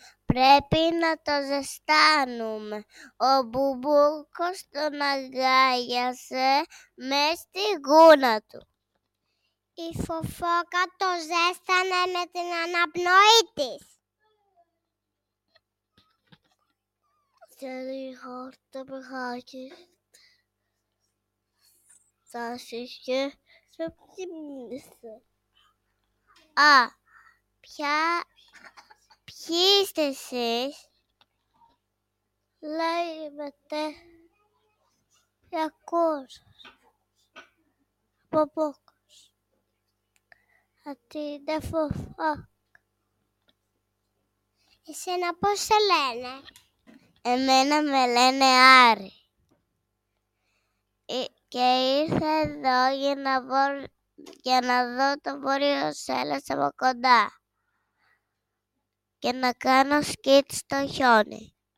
πρέπει να το ζεστάνουμε. Ο Μπουμπούκος τον αγκάλιασε μες στη γούνα του. Η Φοφόκα το ζέστανε με την αναπνοή της. Και λίγο το παιχάκι στάθηκε και κοιμήσε. Ποιοι είστε εσείς? Λέει μετά πιακός Μπουμπούκος. Αυτή είναι Φοφόκα. Εσένα πώς σε λένε? Εμένα με λένε Άρη. Και ήρθα εδώ για να δω το Βόρειο Σέλας από κοντά και να κάνω σκι στο χιόνι.